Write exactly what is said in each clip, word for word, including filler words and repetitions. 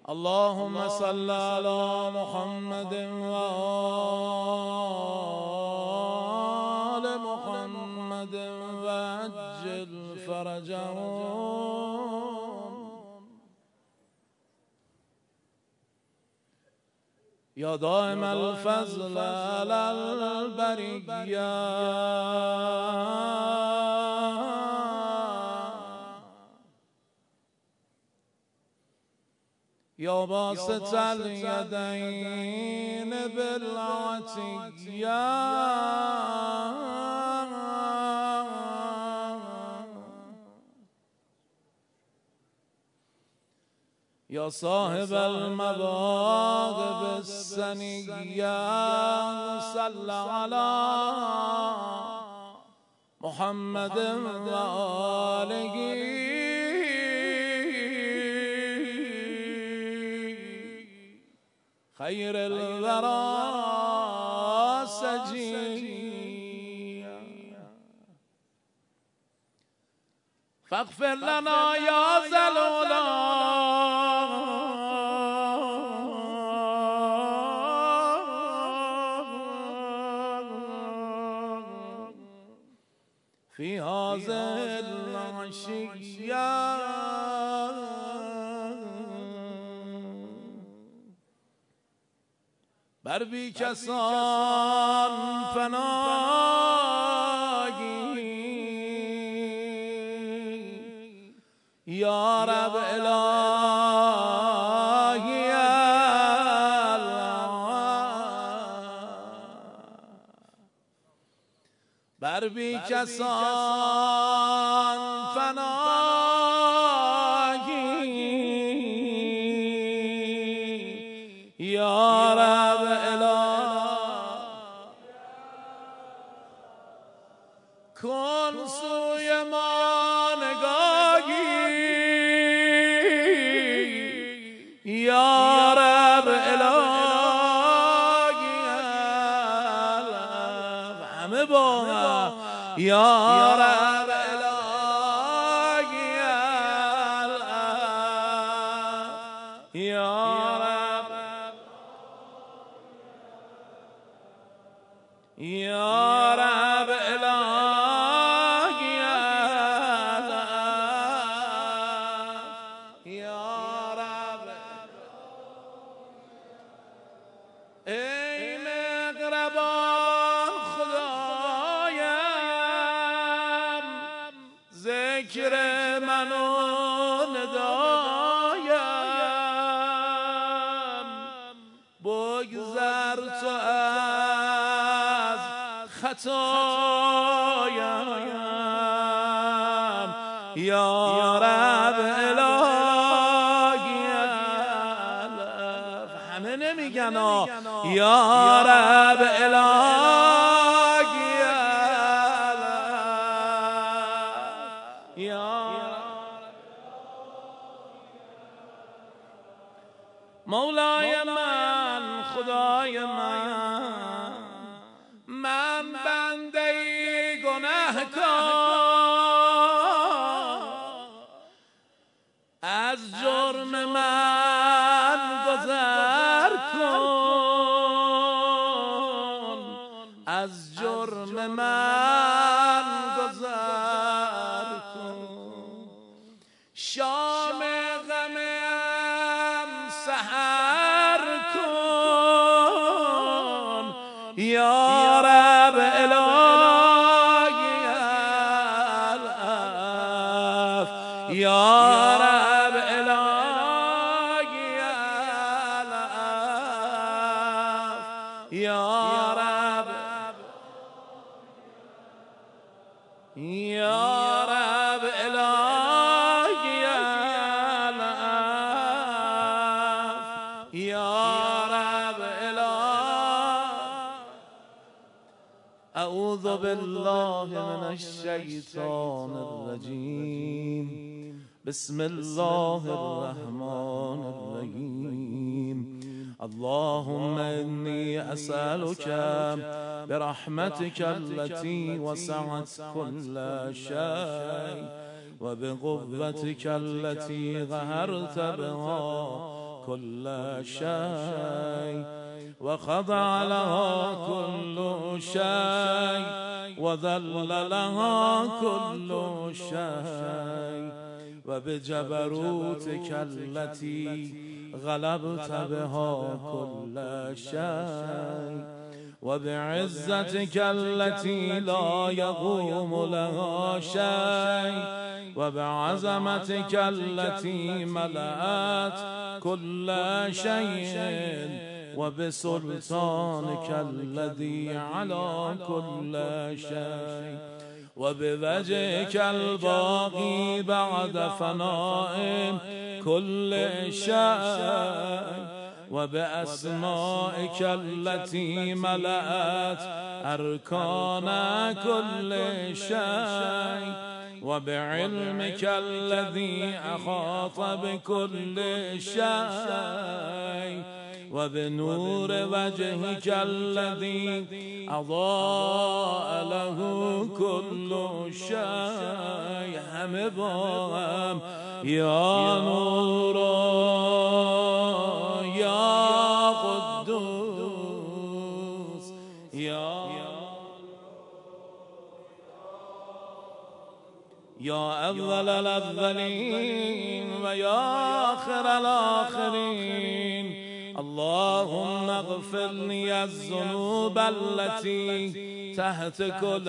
اللهم صل على محمد وآل محمد وعجل فرجهم يا دائم الفضل على البرية يا باسط اليدين بالعطية يا صاحب المواهب السنية صل على محمد وآله خير الورى سجيا فاغفر لنا يا ذا العلا في هذه العشية بر بی کسان فنایی یا رب الهی بر بی کسان فنایی یا رب کن سوی ما نگاهی یا رب الهی همه با یا رب الهی یا رب یا رب الهی ای مهربان خدایم ذکر من و ندایم بگذر تو از خطایم یا رب الهی همه نمیگن یا رب الهی یا مولای من خدای من من بنده گنهکار از جرم من گذر کن از جرم من گذر کن شام غمم سحر کن یا رب الهی الف یا رب الهی الف یا رب یا رب الهی الف یا رب الهی اعوذ بالله من الشیطان الرجیم بسم الله الرحمن الرحیم اللهم إني أسألك برحمتك التي وسعت كل شيء وبقوتك التي قهرت بها كل شيء وخضع لها كل شيء وذل لها كل شيء وبجبروتك التي غلبت بها كل شيء وبعزتك التي لا يقوم لها شيء وبعظمتك التي ملأت كل شيء وبسلطانك الذي على كل شيء وبوجهك الباقي بعد فناء كل شيء وبأسمائك التي ملأت أركان كل شيء وبعلمك الذي أحاط بكل شيء وبنور وجهك الذي أضاء له كل شيء همه با هم يا نور يا قدوس يا يا أول الأولين ويا آخر الآخرين اللهم اغفر لي الذنوب التي تحت كل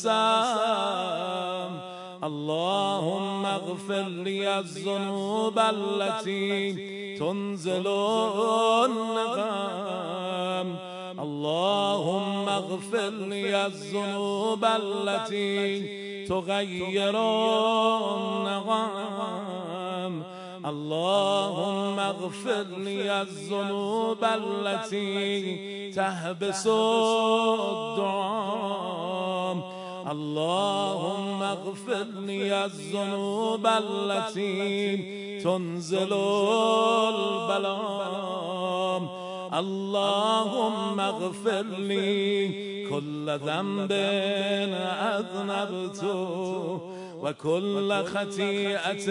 عصام اللهم اغفر لي الذنوب التي تنزل النقام اللهم اغفر لي الذنوب التي تغير النغام اللهم اغفر لي الذنوب التي تحبس الدعاء اللهم اغفر لي الذنوب التي تنزل البلاء اللهم اغفر لي كل ذنب أذنبته وكل خطيئة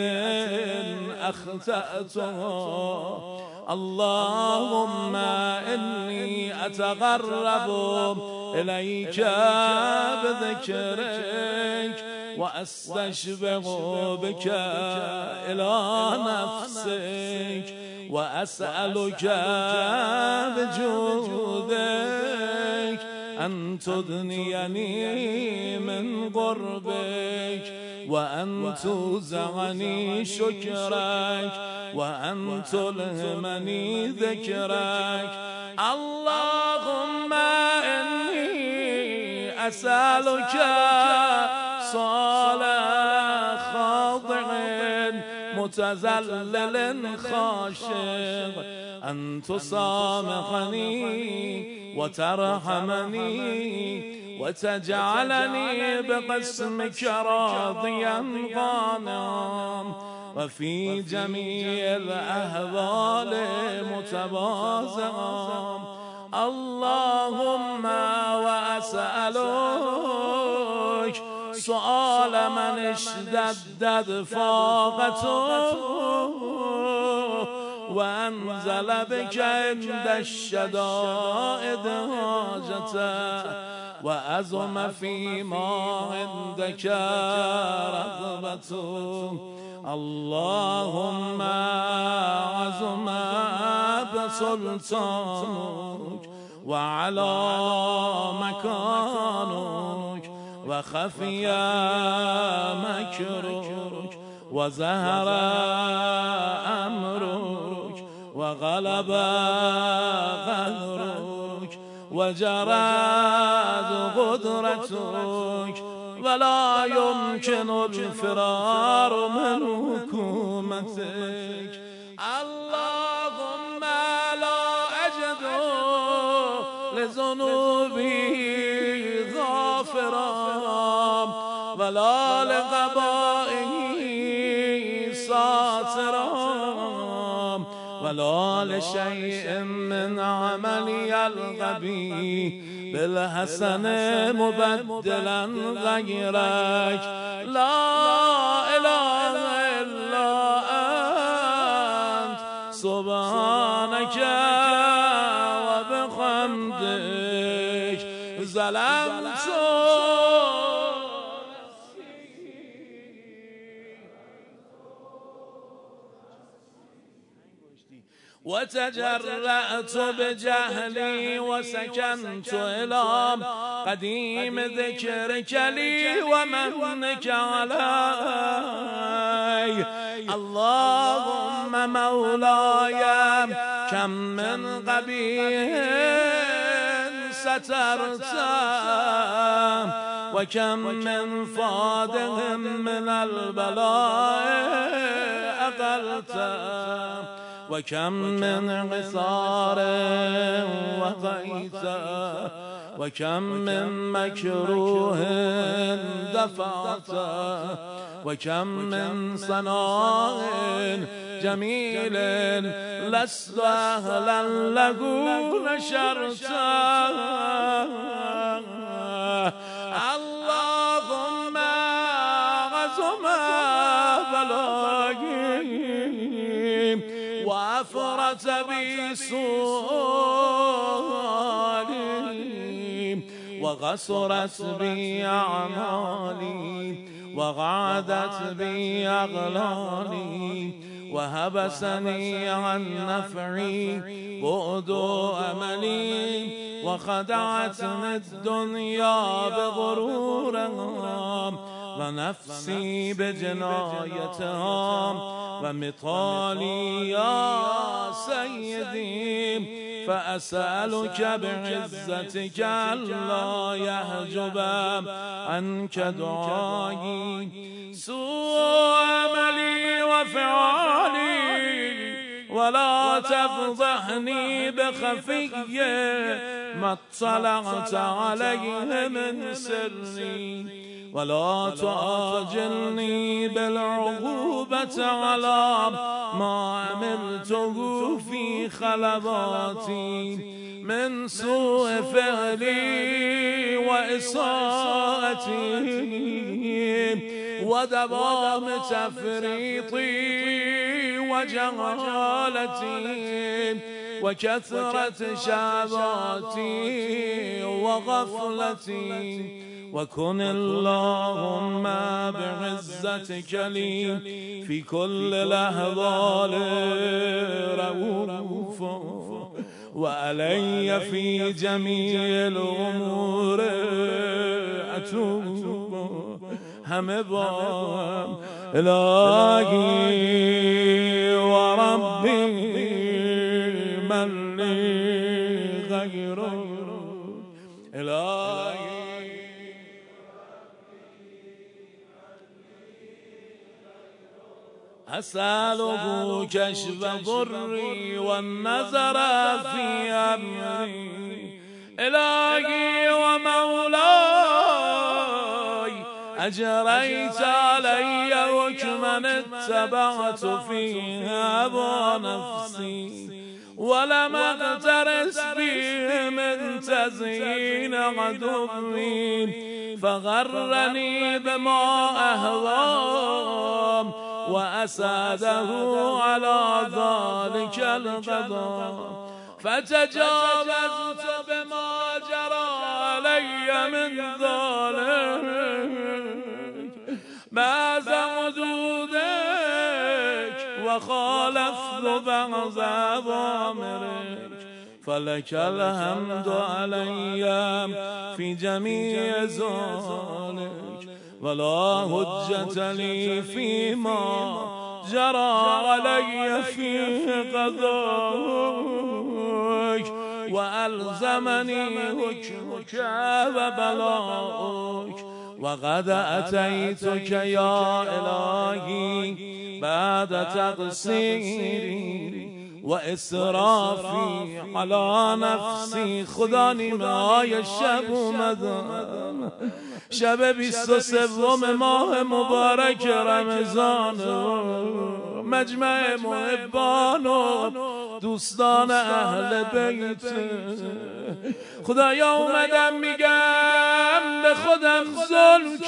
أخطأتها اللهم إني أتقرب إليك بذكرك وأستشفع بك إلى نفسك وأسألك بجودك أن تدنيني من قربك وأن توزعني شكرك وأن تلهمني ذكرك اللهم إني أسألك صالح خاضع متذلل خاشع أن تسامحني وترحمني وتجعلني بقسمك راضيا قانعا وفي جميع الأحوال متواضعا اللهم وأسألك سؤال من اشتدت فاقته وأنزل بك عند الشدائد حاجته وأزم فيما عندك رغبته اللهم عزم بسلطانك وعلى مكانك وخفي مكرك وزهر أمرك وغلب قدرك وجراد قدرتك ولا يمكن الفرار من حكومتك اللهم لا أجد لذنوبي غافرا ولا لقبائه ساترا ولا لشيء من عملي الغبي بالحسن مبدلا غيرك لا إله إلا أنت سبحانك وبحمدك ظلمت وتجرأت بجهلي وسكنت إلى قديم ذكرك لي ومنك علي اللهم مولاي كم من قبيح سترت وكم من فادح من البلاء أقلت وكم من عثار وقيت وكم من مكروه دفعت وكم من صناع جميل لست أهلا له نشرت اللهم عظم بلاغي وأفرت بي سؤالي وغسرت بي أعمالي وغادت بي أغلالي وهبسني عن نفعي بعد أملي وخدعتني الدنيا بغرورها ونفسي بجنايتها ومطالي يا سيدي فأسألك بعزتك ألا يحجب عنك دعائي سوء عملي وفعالي ولا تفضحني بخفي ما اطلعت عليه من سري ولا تعجلني بالعقوبة على ما عملته في خلواتي من سوء فعلي وإساءتي ودوام تفريطي وجهالتي وكثرة شهواتي وغفلتي وكن اللهم بعزتك لي في كل لحظة رؤوف وعلي في جميع الأمور أتوب همه با إلهي وربي من لي غيره إلهي أسأله كشف ضري والنظر في أمري إلهي ومولاي أجريت علي حكما اتبعت فيه هوى نفسي ولم اغترس فيه من تزيين عدوي فغرني بما أهوام وأساده على ذلك القضاء فتجاوزت بما جرى علي من ذلك بعد حدودك وخالفت بعض أوامرك فلك الحمد علي في جميع ذلك ولا حجة لي فيما جرى علي في قضاءك وألزمني حكمك وبلاءك وقد أتيتك يا إلهي بعد تقصيري وإسرافي على نفسي خدا نیمه‌های شب اومدم شب بیست و سوم ماه مبارک رمضان مجمع محبان و دوستان اهل بیت خدایا اومدم میگم به خودم ظلم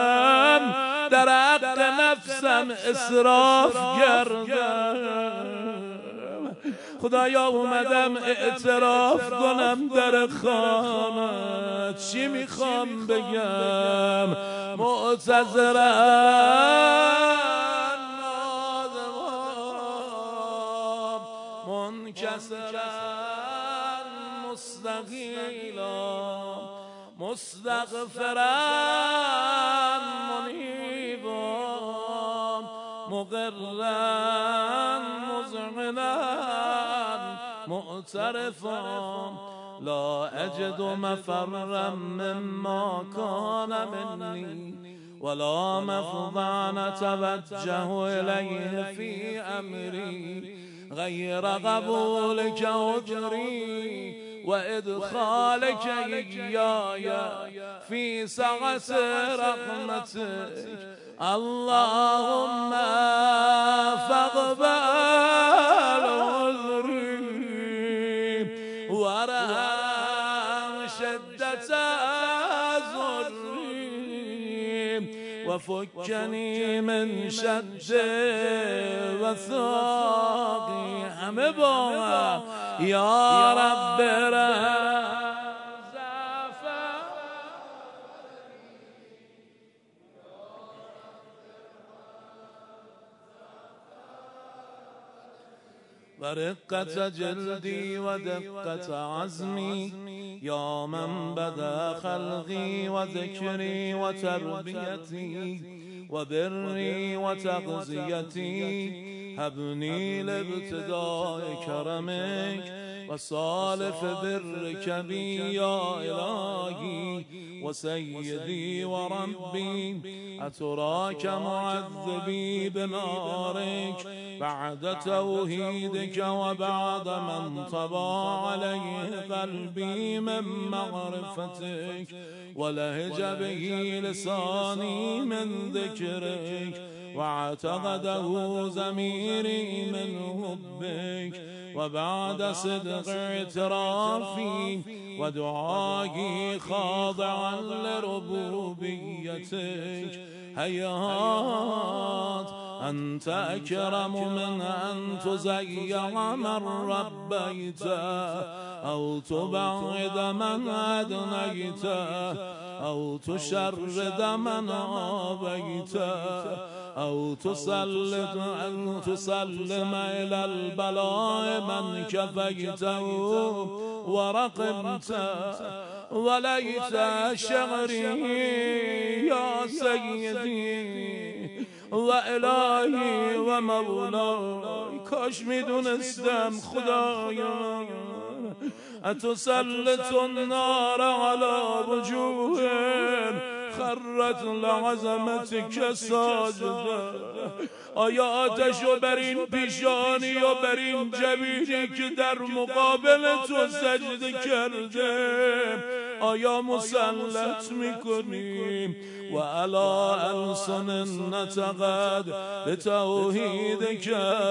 کردم در حق نفسم اسراف کردم خدایا اومدم اعتراف کنم در خانت، چی میخوام بگم؟ معتذرم نادمام، منکسرم مستقیلا، مستغفرم منیبام، مقرم مذعنم معترفام، لا اجد مفرا مما كان مني ولا مفضعا اتوجه الیه فی امری غیر قبولک اجری و ادخالک ایای فی سعة رحمتک. اللهم فاقبل عذری وارحم شدة ضری وفکنی من شد وثاقی. همه با من یا رب ورقة جلدي ودقة عزمي يا من بدا خلقي وذكري وتربيتي وبري وتغذيتي، هبني لابتداء كرمك وصالف برك بي يا إلهي وسيدي وربي. أتراك معذبي بنارك بعد توحيدك وبعد من طبع عليه قلبي من معرفتك ولهج به لساني من ذكرك واعتقده ضميري من حبك، وبعد صدق اعترافي ودعائي خاضعا لربوبيتك، هيهات أنت أكرم من أن تزيع من ربيت أو تبعد من أدنيت أو تشرد من آبيت أو تسلط أن تسلم إلى البلاء من كفيته ورقمت. وليت شعري يا سيدي وإلهي ومولاي، کاش میدونستم خدایا اتسلط النار على وجوه خرت لعظمتك ساجدا. آیا آتشو بر این پیشانی یا بر این جبینی که در مقابل تو سجده کرده آیا مسلط میکنیم؟ و علی السن نتقد بتوحیدک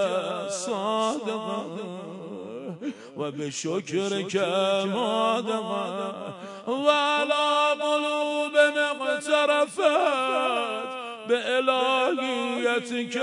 صادقا و بشکرک مادقا و علی قلوب اقترفت بإلهیتک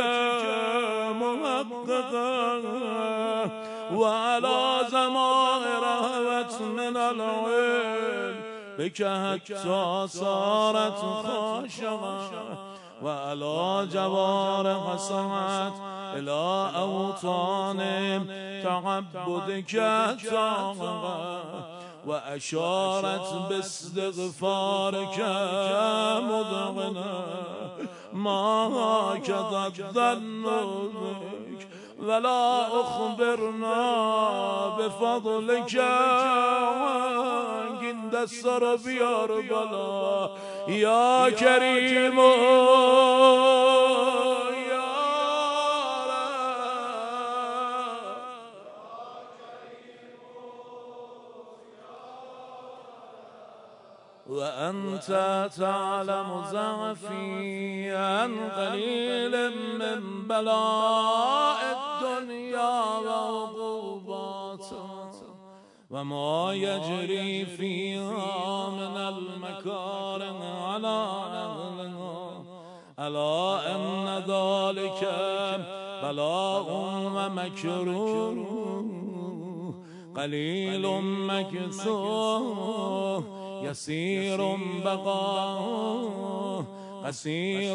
محققا و علی ضمائر هوت من العلم بك حتى صارت خاشعا و علی جوارح سعت الى اوطان تعبدك طاغا و اشارت باستغفارك مذعنا ما كذب الظن بك ولا اخبرنا بفضلك. این دستا رو بیار بالا یا کریم وأنت تعلم ضعفي عن قليل من بلاء الدنيا وعقوباتها وما يجري فيها من المكارم على أهلها، ألا أن ذلك بلاء ومكروه قلیل مکثو یسیر بقا قصیر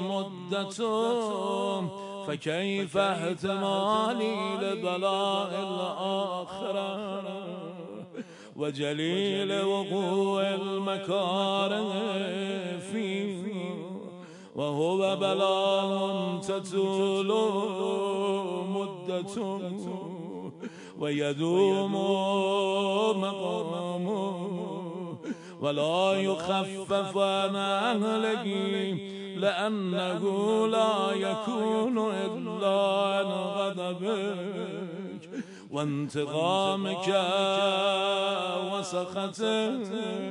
مدتو فكيف احتمالي لبلاء الآخرة وجليل وقوع المكاره فيه وهو بلاء تطول مدته ويدوم مقامه ولا يخفف عن أهله لأنه لا يكون إلا عن غضبك وانتقامك وسخطك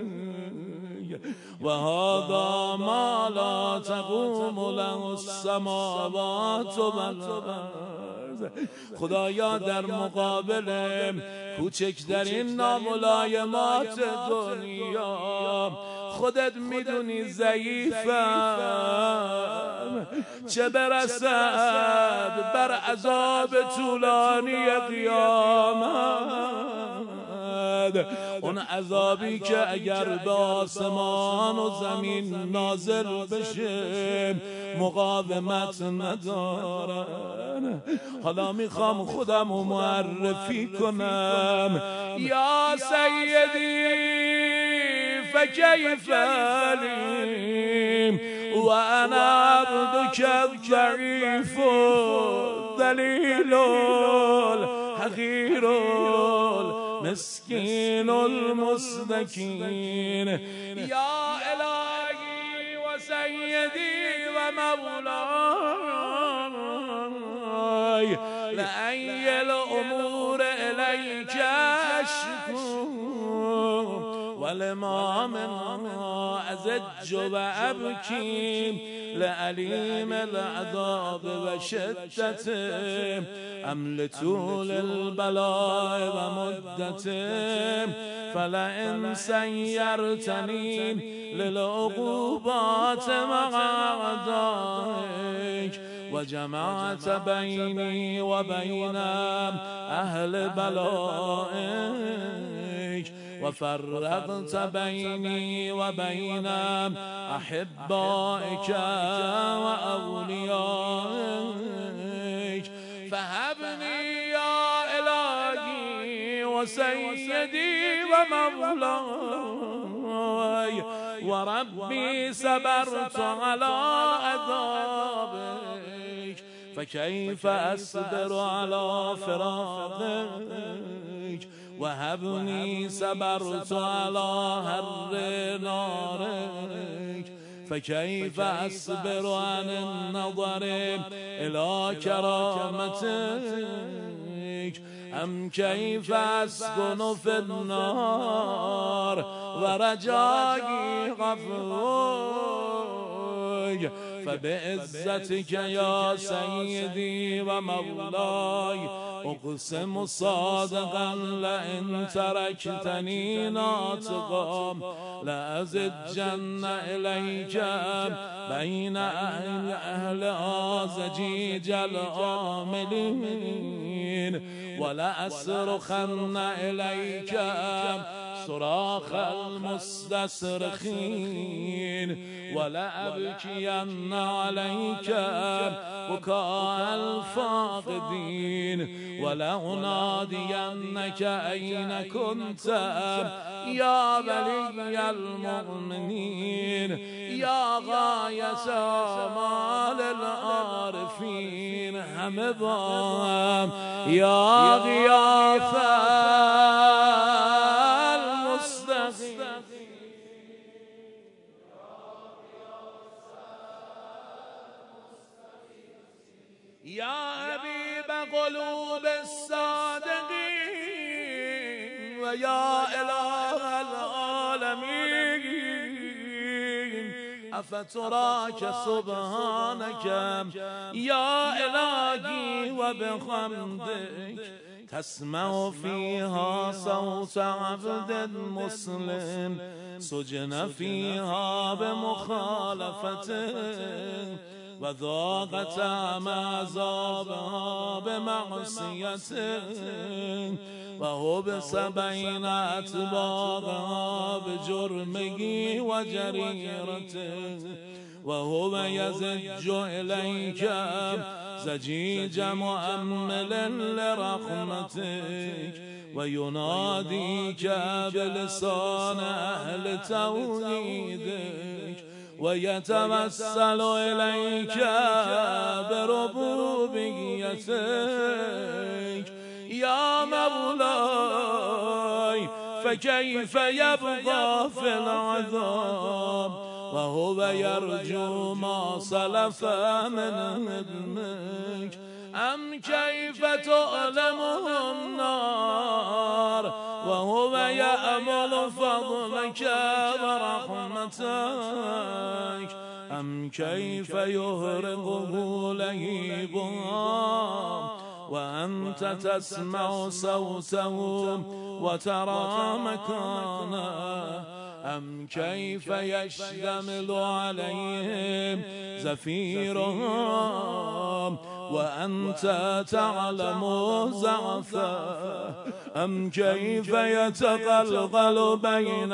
وهذا ما لا تقوم له السماوات والأرض. خدایا در مقابل کوچکترین ناملایمات دنیا خودت میدونی ضعیفم، چه برسد بر عذاب طولانی قیامت، اون عذابی که اگر به آسمان و زمین نازل بشه مقاومت ندارن. حالا میخوام خودم رو معرفی کنم. یا سیدی فكيف لي وأنا عبدك الضعيف الذليل الحقير المسكين المستكين. يا إلهي وسيدي ومولاي لأي الأمور إليك أشكو ولما منها أزج وأبكي لأليم العذاب وشدته أم لطول البلاء ومدته فلئن سيرتني للعقوبات مع أعدائك وجمعت بيني وبين أهل بلائك وفرقت بيني وبين أحبائك وأوليائك فهبني يا إلهي وسيدي ومولاي وربي صبرت على عذابك فكيف أصبر على فراقك وهبني صبرت على حر نارك فكيف أصبر عن النظر إلى كرامتك أم كيف أسكن في النار ورجائي غفوك فبعزتك يا سيدي ومولاي أقسم صادقا لئن تركتني ناطقا لأزجن إليك بين أهل أهل آزجيج العاملين ولأصرخن إليك صراخ المستصرخين ولأبكين عليك بكاء الفاقدين ولأنادينك أين كنت يا ولي المؤمنين يا غاية آمال العارفين همضام يا غياث المستغيثين يا حبيب قلوب الصادقين ويا إله العالمين أفتراك سبحانك يا إلهي وبحمدك تسمع فيها صوت عبد مسلم سجن فيها بمخالفته وذاقت عذابها بمعصيته و حبس بین اطباقها بجرمه و جریرته و هو یزج الیک زجیج مؤمل لرحمتک و ینادیک بلسان اهل توحیدک و یتوسل الیک بربوبیتک یا مولای فکیف یبقى فی العذاب و هو یرجو ما سلف من علمک ام کیف تعلمهم نار و هو یأمل فضلک و رحمتک ام کیف یهرقه لهیبا و انت تسمع صوتهم و ترى مکانه ام کیف یشتمل علیهم زفیرهم و انت تعلم ضعفه ام کیف یتقلقل بین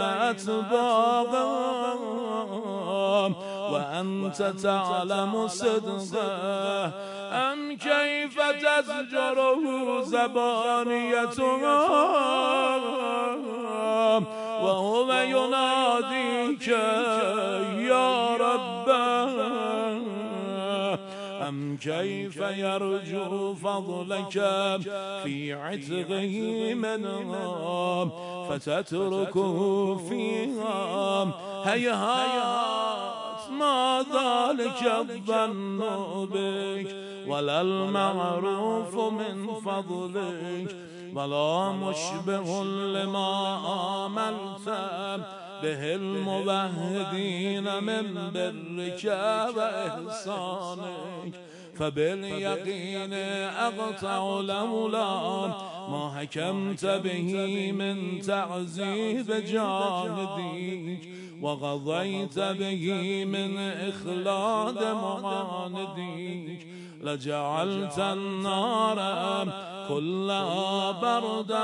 اطباقهم و انت تعلم صدقه ام کیف تزجره زبانیتهم و هو ینادیک یا ربه ام کیف یرجو فضلک فی عتقه منها فتترکه فیها هیهات ما ذلک الظن بک ولا المعروف من فضلک ولا مشبه لما آملت به الموحدین من برک و احسانک فبالیقین اقطع لولا ما حکمت به من تعذیب جاهدیک و قضیت به من اخلاد معاندیک لجعلت النار كلها بردا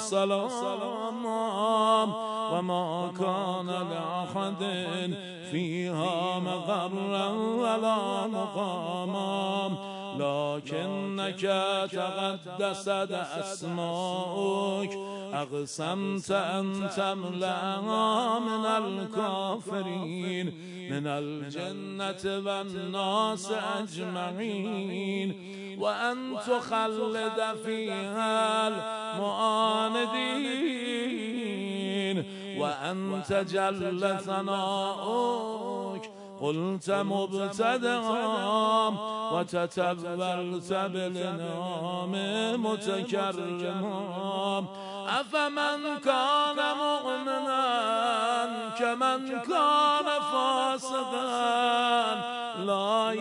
وسلاما وما كان لأحد فيها مقرا ولا مقاما لكنك تقدست أسماؤك أقسمت أن تملأها من الكافرين من الجنة والناس أجمعين وأن تخلد فيها المعاندين وأن تجل ثناؤك قلت مبتدعا وتتبلت بالنعم متكرما أفمن كان مؤمنا كمن كان فاسقا لا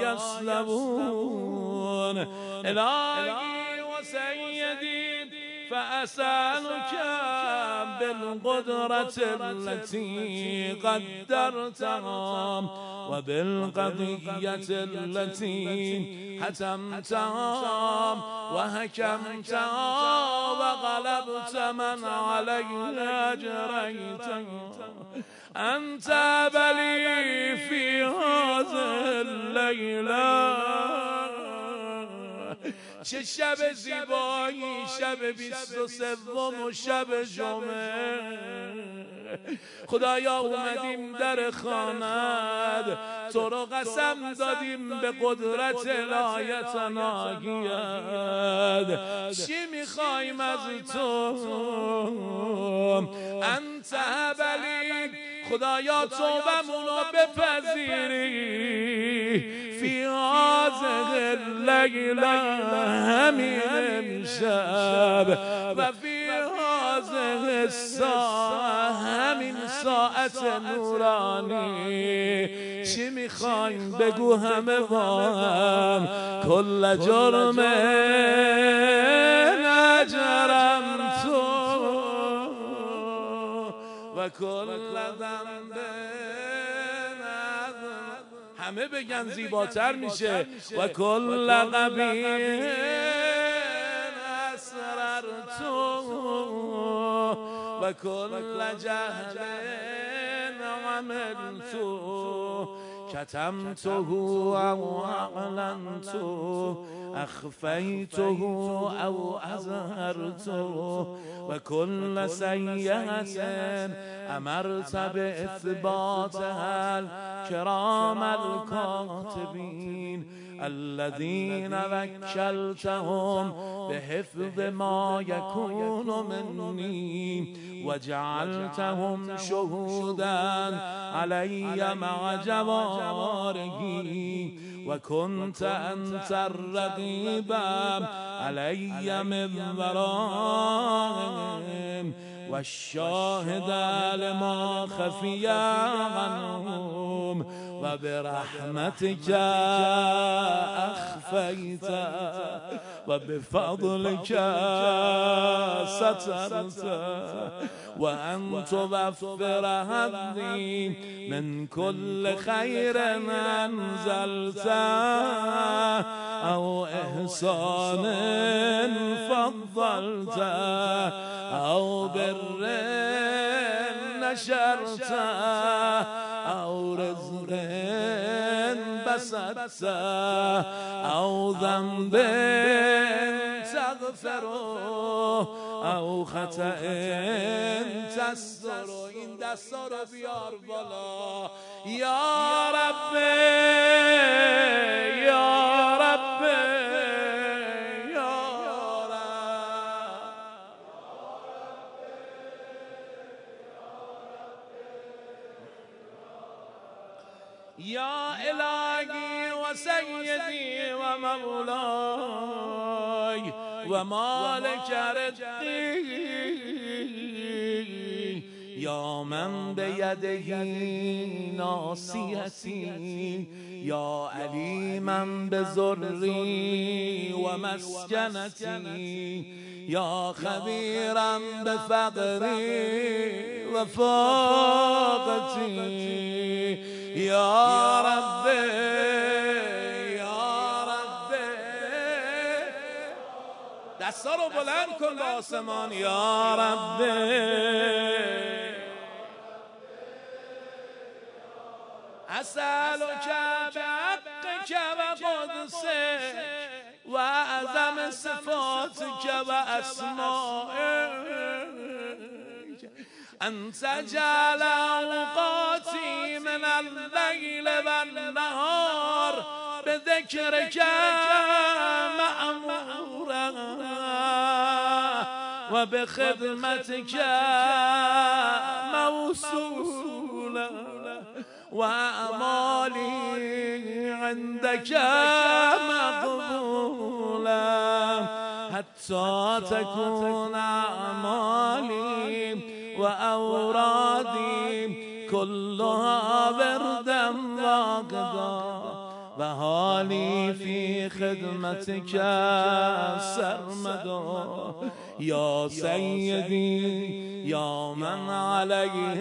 يسلمون إلهي وسيدي فأسألك بالقدرة التي قدرتها وبالقضية التي حتمتها وحكمتها وغلبت من عليها جريتها أن تابلي في هذه الليلة. چه شب زیبایی، شب بیست و سوم و شب جمعه. خدایا اومدیم در خانت، تو رو قسم دادیم به قدرت الهیت ناگیت. چی میخوایم از تو؟ انت بلی، خدایا توبمون رو بپذیری. فی هذه اللیله، همین امشب، و فی هذه الساعه، همین ساعت نورانی. چی میخوایم بگو همه با هم؟ کل جرم نجرم تو و کل ذنب، همه بگن زیباتر میشه. و کل قبیح اسررتو وكل جهل عملت كتمته أو أعلنته أخفيته أو أظهرته وكل سيئة أمرت بإثباتها الكرام الكاتبين الذين وكلتهم بحفظ ما يكون مني وجعلتهم شهودا علي مع جوارحي وكنت أنت الرقيب علي من ورائهم والشاهد لما خفي عنهم وبرحمتك أخفيت وبفضلك سترت وأن توفر هدي من كل خير أنزلت أو إحسان فضلت أو بر نشرت أو رزق بسطت أو ذنب تغفر أو خطأ تستر این دستا رو بیار بالا یا رب یا رب یا رب یا الهی و سیدی و مولاي ومالك رزقي يا من بيده ناصيتي يا عليما بضري ومسكنتي يا خبيرا بفقري وفاقتي يا ربي دستا رو بلند کن به آسمان یا رب اسألك بحقك وقدسك وأعظم صفاتك وأسمائك أن تجعل أوقاتي من الليل والنهار بذكرك مأمورا وبخدمتك موصولا وأعمالي عندك مقبولا حتى تكون أعمالي وأورادي كلها بردا واقدا وحالي في خدمتك سرمدا يا سيدي يا من عليه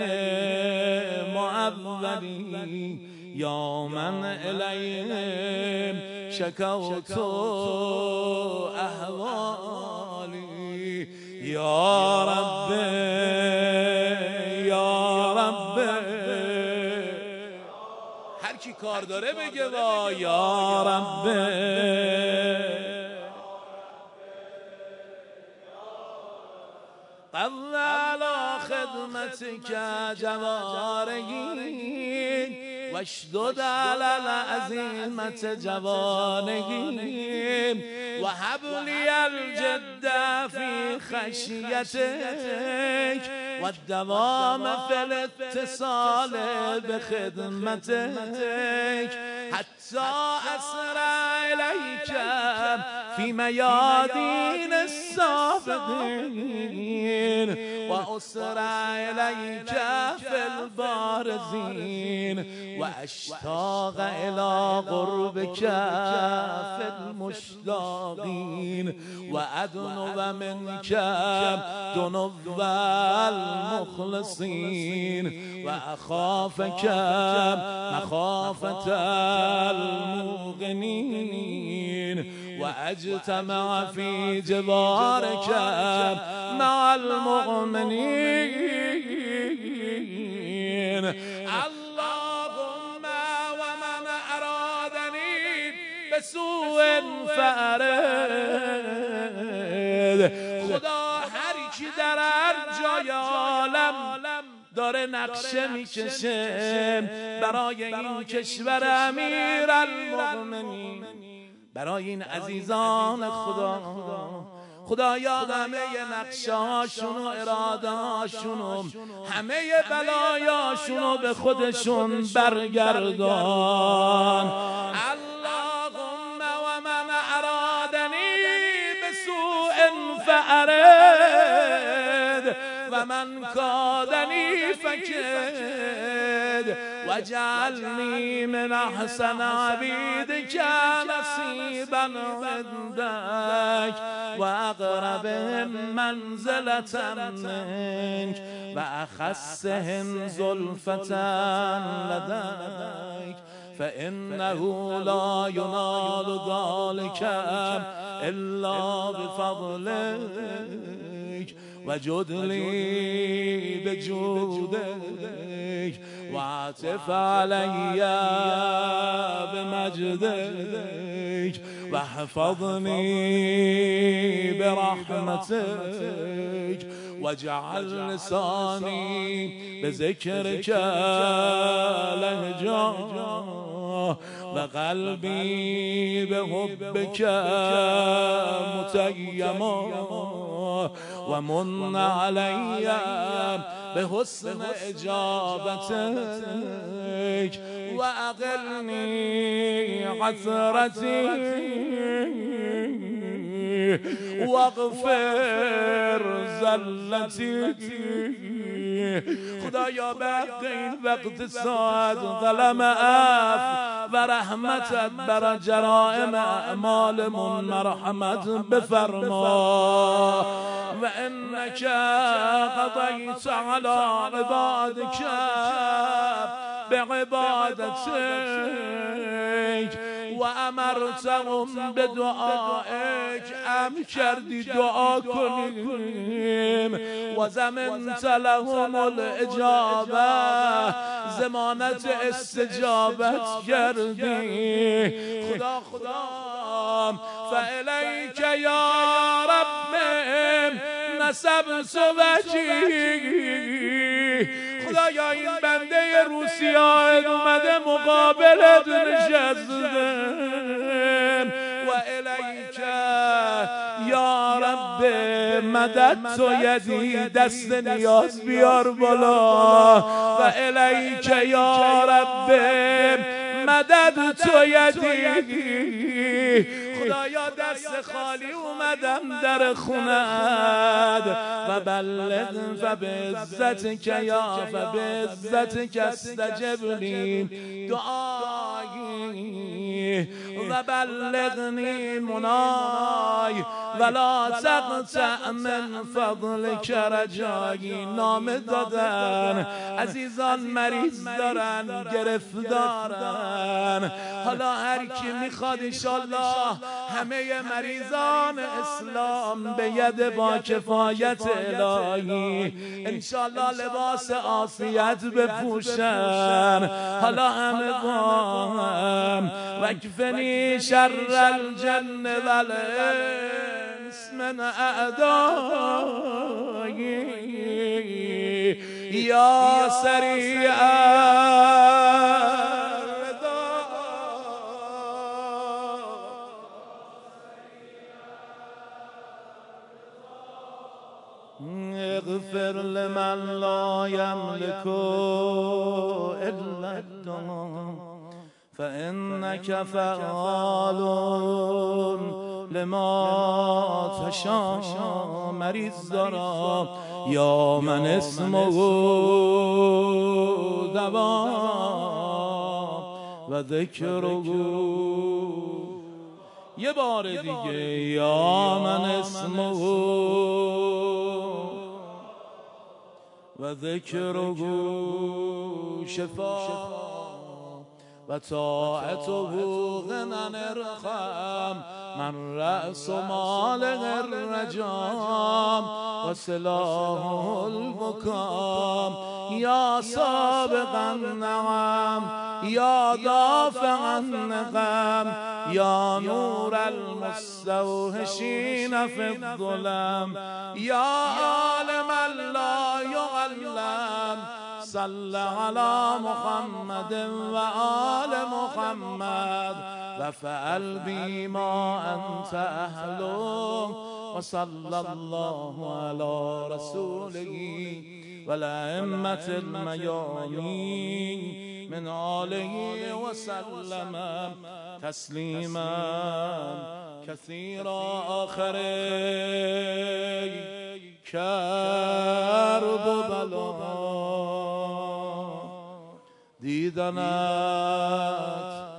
معولي يا من إليه شكوت أحوالي يا رب يا رب هر کی کار داره بگه با یا رب قض على خدمتك جوارحي واشدد على العزيمة جوانحي وهب لي الجد في خشيتك والدوام في الاتصال بخدمتك حتى أسرع إليك في ميادين السابقين وأسرع إليك في البارزين وأشتاق إلى قربك في المشتاقين وأدنو منك دنو المخلصين وأخافك مخافة الموقنين واجتمع في جوارك مع المؤمنين. اللهم ومن ارادني بسوء فارد. خدا هر کی در هر جای عالم داره نقشه میکشه برای این کشور امیرالمؤمنین، برای این عزیزان خدا، خدایا همه نقشه هاشون و اراده هاشون و همه بلایاشون رو به خودشون برگردان. اللهم و من ارادنی بسوء فأرد و من کادنی فکد وجعلنی من احسن عبیدک نصیبا عندک و اقربهم منزلة منک و اخصهم زلفة لدیک فإنه لا ينال ذلك إلا بفضلك وجد لي بجودك وعطف علي بمجدك واحفظني برحمتك واجعل لساني بذكرك لهجا وقلبي بحبك متيما ومن علي بحسن اجابتك واقلني عثرتي واغفر زلتي. خدایا به حق این وقت ساعت قلم عفو و رحمتت بر جرائم اعمالمون مرحمت بفرما و انک قضیت علی عبادک بعبادتک و امرتهم بدعائک، امر کردی دعا کنیم و زمنت لهم الاجابه، ضمانت استجابت کردی. خدا خدا فالیک یا رب نسبت وجهی. خدایا این بنده روسیاه اومده مقابلت نشستم و الیک یا رب مدد تو یدی، دست نیاز بیار بالا و الیک یا رب مدد تو یدی. خدایا دست خالی اومدم در خونت و بلغ فبعزتک یا فبعزتک استجب لی دعایی و بلغنی منای ولا تقطع من فضلک رجایی. نامه دادن عزیزان مریض دارن، گرفتارن. حالا هر کی میخواد انشالله همه مریضان اسلام به ید با کفایت الهی انشالله لباس عافیت بپوشن. حالا همه با هم وکفنی شر الجن والانس من اعدایی یا سریعا اغفر لمن لا يملك إلا الدعاء فإنك فعال لما تشاء. مریض دارم یا من اسمه دوا و ذکره. یه بار دیگه یا من اسمه و ذکره شفا و طاعته غنى ارخم من رأس مال الرجام و سلاح البکام یا سابق النعم یا دافع النقم یا نور المستوحشین فی الظلم یا عالم لا یعلم صل علی محمد و آل محمد و فعل بی ما انت اهله و صلی الله علی رسوله و الائمة الميامين من آله و سلم تسلیما کثیرا. آخر کرب و بلا دیدنت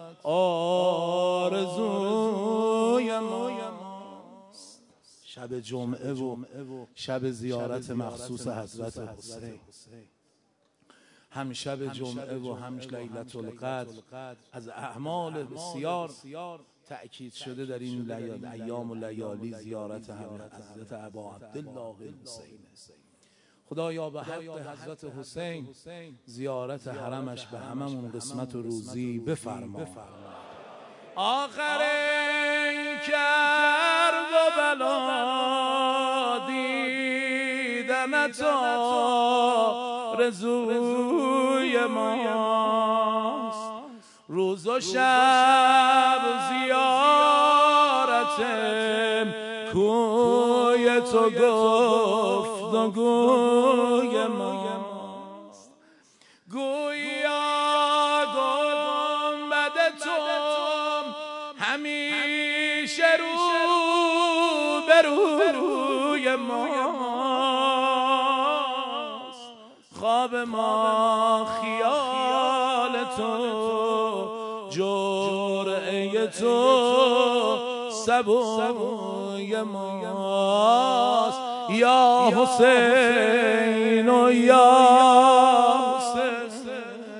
آرزوی ماست. شب جمعه و شب زیارت مخصوص حضرت حسین، هم شب جمعه و هم لیلة القدر از اعمال بسیار تأکید شده در این ایام و لیالی زیارت حضرت ابا عبدالله حسین. خدایا به حق حضرت حسین زیارت حرمش به هممون قسمت و روزی بفرما. آخر کرب و بلا دیدنت آرزوی ماست. روز و شب زیارت کوی تو گفت و گوی ماست. گویا گنبد تو همیشه رو به روی ماست. خواب ما خیال تو، جرعه تو سبوی ماست. یا حسین و یا حسین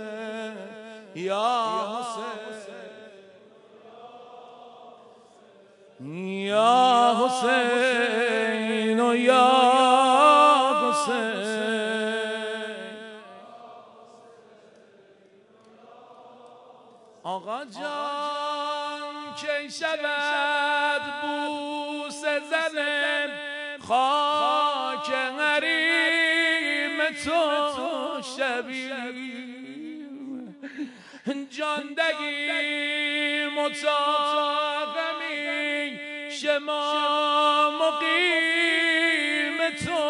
یا یا حسین و یا حسین. آقا جان کی شود بوس زن خاک حریم تو شبیم، جاندگی متاقمی شما مقیم تو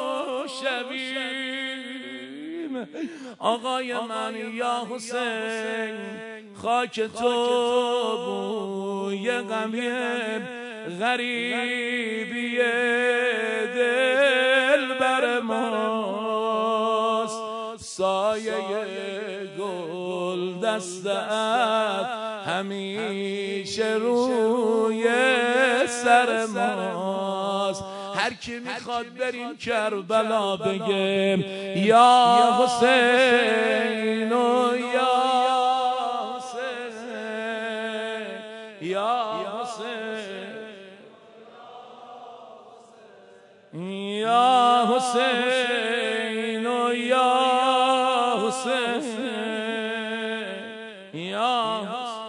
شبیم. آقای من یا حسین خاک تو بوی غمیم، غریبی دل بر ماست. سایه گل دستت همیشه روی سر ماست. هر کی میخواد بریم کربلا بگیم یا حسین و یا حسین یا حسین یا حسین و یا حسین یا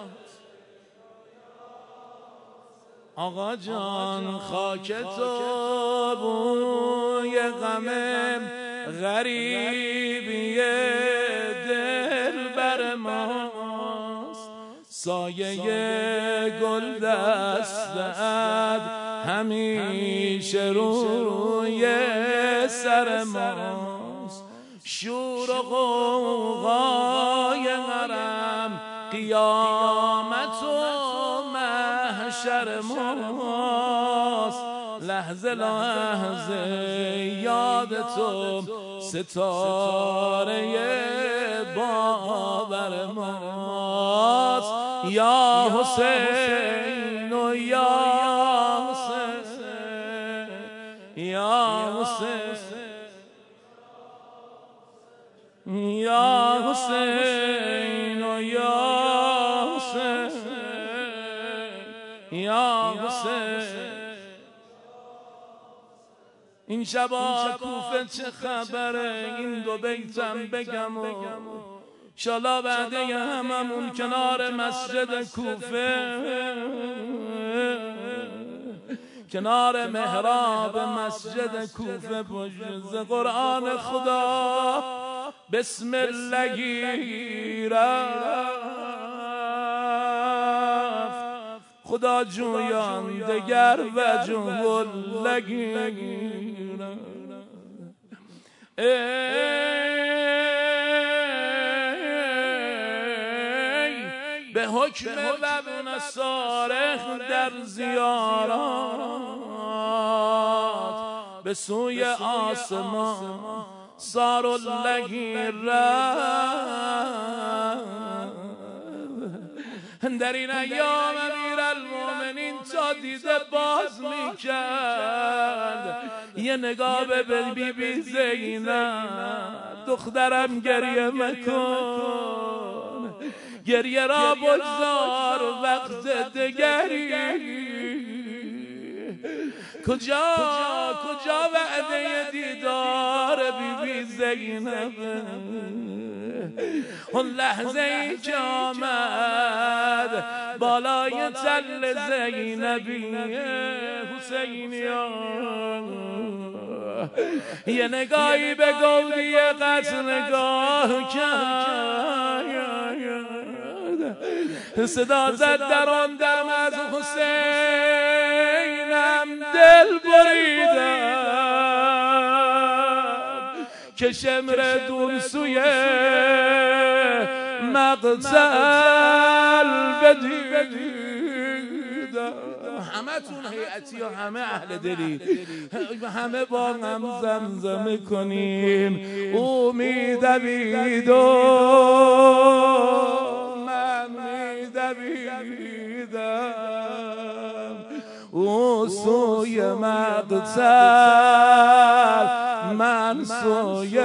آقا جان خاک تو بوی غمم، غریبی دل بر ماست. سایه گل دستت همیشه روی سر ماست. شور و غوغای حرم قیامت و محشر ماست. لحظه لحظه یاد تو ستاره باور ماست. یا حسین و یا حسین یا حسین یا حسین و یا حسین یا حسین. حسین. این شبا کوفه چه خبره؟ این دو بیتم بگم و انشالله بعده هممون کنار مسجد کوفه، کنار محراب مسجد کوفه پشت قرآن خدا بسم اللهی رفت خدا جویان دگر و جوهلگی به حکم وبن صارخ در زیارات به سوی آسمان سار اللهی رفت. در این ایام امیرالمومنین تا دیده باز میکرد یه نگاه به بی بی زینب، دخترم گریه مکن، گریه را بگذار وقت دگری، کجا کجا وعده دیدار بی بی زینب، اون لحظه ای که آمد بالای تل زینبی حسینیان، یه نگاهی به گودی قصر نگاه کرد، صدا زد در آن دم از حسینم دل بریدم که شمر دون سوی مقتل بدیدم. همه تون هیئتی و همه اهل دلی همه با هم زمزمه کنیم او میدوید و من میدویدم، او سوی مقتل من سوی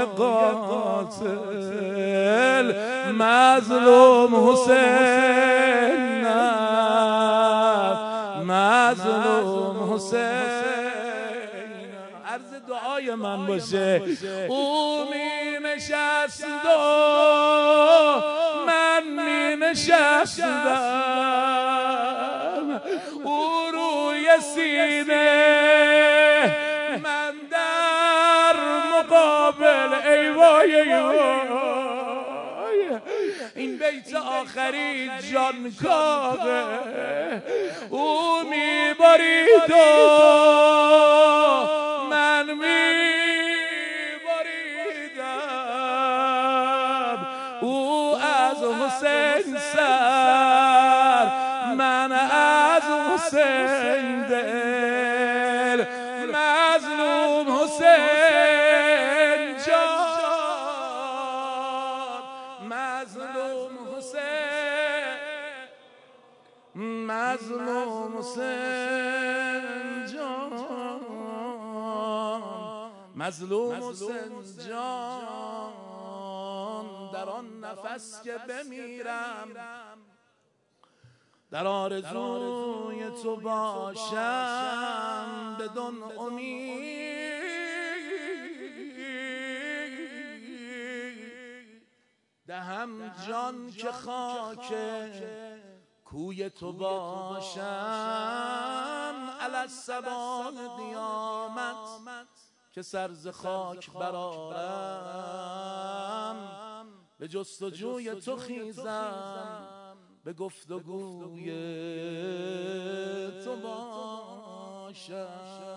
قاتل، مظلوم حسین مظلوم حسین. عرض دعای من باشه او می نشست و من می نشستم، او روی سینه من در مقابل ای وای ای وای. این بیت آخری جان کاغه او میبارید و من میباریدم، او از حسین سر من از حسین دل، مظلوم حسین جان مظلوم حسین مظلوم حسین جان مظلوم حسین جان. در آن نفس که بمیرم در آرزوی تو باشم بدون امید، دهم جان که خاک کوی تو باشم، علی السبان قیامت که سرز خاک برارم، به جستجوی تو خیزم به گفتگوی تو باشم.